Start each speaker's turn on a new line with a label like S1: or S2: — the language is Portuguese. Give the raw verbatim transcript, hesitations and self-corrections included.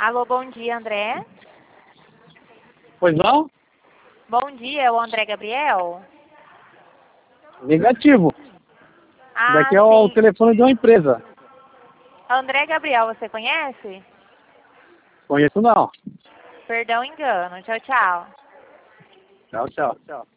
S1: Alô, bom dia, André.
S2: Pois não?
S1: Bom dia, é o André Gabriel?
S2: Negativo.
S1: Ah,
S2: Daqui é o
S1: sim.
S2: telefone de uma empresa.
S1: André Gabriel, você conhece?
S2: Conheço não.
S1: Perdão, engano. Tchau, tchau.
S2: Tchau, tchau. Tchau.